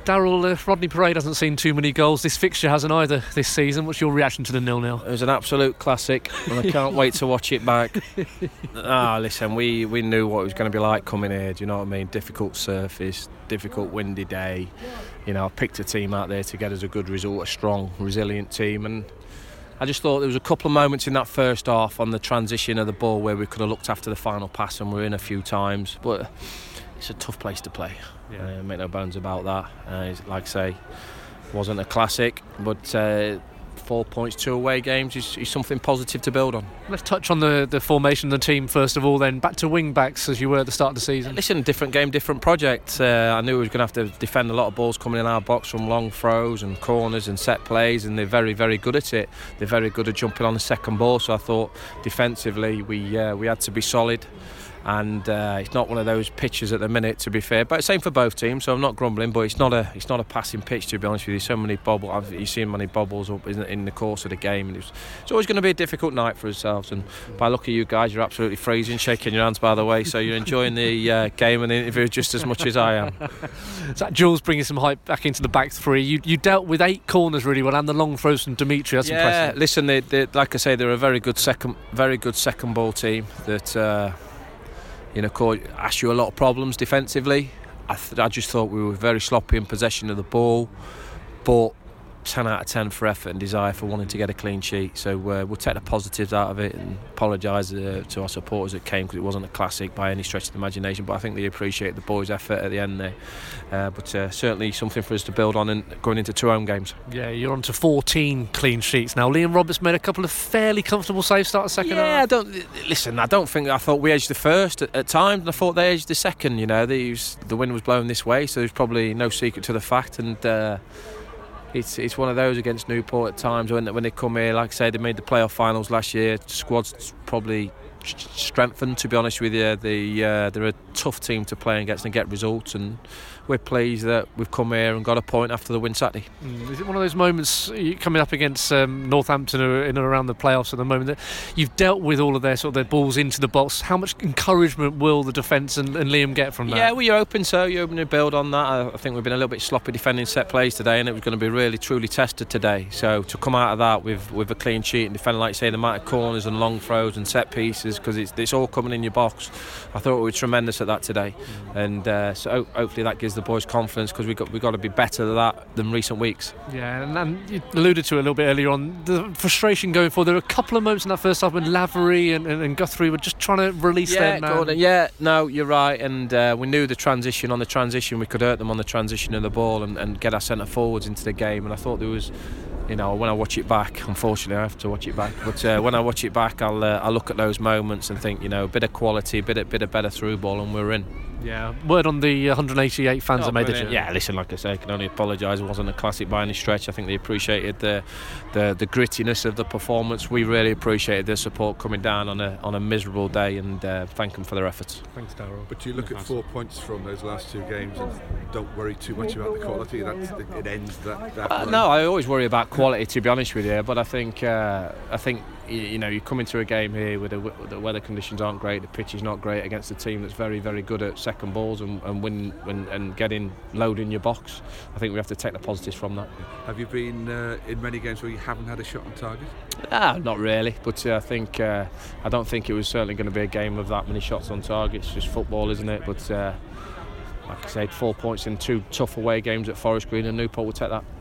Darryl, Rodney Parade hasn't seen too many goals. This fixture hasn't either this season. What's your reaction to the 0-0? It was an absolute classic, and I can't wait to watch it back. Listen, we knew what it was going to be like coming here. Do you know what I mean? Difficult surface, difficult windy day. You know, I picked a team out there to get us a good result, a strong, resilient team, and I just thought there was a couple of moments in that first half on the transition of the ball where we could have looked after the final pass and we're in a few times, but it's a tough place to play. Make no bones about that. Like I say, wasn't a classic, but 4 points, 2 away games is something positive to build on. Let's touch on the formation of the team first of all, then back to wing backs as you were at the start of the season. Listen, different game, different project. I knew we were going to have to defend a lot of balls coming in our box from long throws and corners and set plays, and they're very, very good at it. They're very good at jumping on the second ball, so I thought defensively we had to be solid. And it's not one of those pitches at the minute, to be fair. But same for both teams, so I'm not grumbling. But it's not a passing pitch, to be honest with you. So many bobbles. You've seen many bobbles up in the course of the game, and it's always going to be a difficult night for ourselves. And by luck of you guys, you're absolutely freezing, shaking your hands, by the way. So you're enjoying the game and the interview just as much as I am. So Jules bringing some hype back into the back three. You dealt with 8 corners really well, and the long throws from Dimitri. That's impressive. Yeah, listen, they, like I say, they're a very good second ball team that. Asked you a lot of problems defensively. I just thought we were very sloppy in possession of the ball, but 10 out of 10 for effort and desire for wanting to get a clean sheet. So we'll take the positives out of it and apologise to our supporters that came, because it wasn't a classic by any stretch of the imagination, but I think they appreciate the boys' effort at the end there. But certainly something for us to build on and going into 2 home games. Yeah, you're on to 14 clean sheets now. Liam Roberts made a couple of fairly comfortable saves start the second half. I thought we edged the first at times, and I thought they edged the second. You know, the wind was blowing this way, so there's probably no secret to the fact. And it's one of those against Newport at times when they come here. Like I say, they made the playoff finals last year. The squad's probably strengthened, to be honest with you. They're a tough team to play against and get results, and we're pleased that we've come here and got a point after the win Saturday. Is it one of those moments coming up against Northampton in and around the playoffs at the moment that you've dealt with all of their balls into the box? How much encouragement will the defence and Liam get from that? Yeah, well, you're hoping so. You're hoping to build on that. I think we've been a little bit sloppy defending set plays today, and it was going to be really truly tested today. So to come out of that with a clean sheet and defend, like you say, the amount of corners and long throws and set pieces, because it's all coming in your box. I thought we were tremendous at that today, and so hopefully that gives the boys confidence, because we've got to be better at that than recent weeks. Yeah, and you alluded to it a little bit earlier on, the frustration going forward. There were a couple of moments in that first half when Lavery and Guthrie were just trying to release their man. Gordon, no, you're right, and we knew the transition we could hurt them on the transition of the ball and get our centre forwards into the game, and I thought there was, when I watch it back, unfortunately I have to watch it back, but when I watch it back I'll look at those moments and think, a bit of quality, a bit of better through ball, and we're in. Yeah, word on the 188 fans that made the journey. Yeah, listen, like I say, I can only apologise. It wasn't a classic by any stretch. I think they appreciated the grittiness of the performance. We really appreciated their support coming down on a miserable day, and thank them for their efforts. Thanks, Darryl. But you look at 4 points from those last 2 games and don't worry too much about the quality. It ends that. No, I always worry about quality, to be honest with you. But I think you come into a game here where the weather conditions aren't great, the pitch is not great, against a team that's very, very good at second balls and getting load in your box. I think we have to take the positives from that. Have you been in many games where you haven't had a shot on target? Not really, but I don't think it was certainly going to be a game of that many shots on target. It's just football, isn't it? But like I said, 4 points in 2 tough away games at Forest Green and Newport, will take that.